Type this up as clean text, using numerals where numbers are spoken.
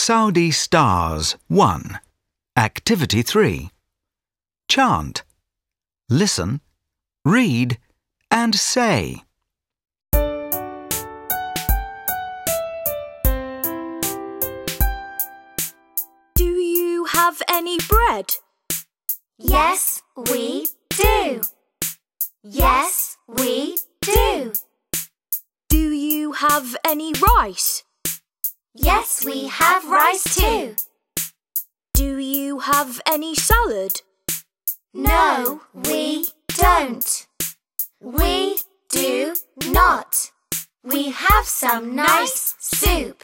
Saudi Stars 1. Activity 3. Chant. Listen, read and say. Do you have any bread? Yes, we do. Yes, we do. Do you have any rice? Yes, we have rice too. Do you have any salad? No, we don't. We do not. We have some nice soup.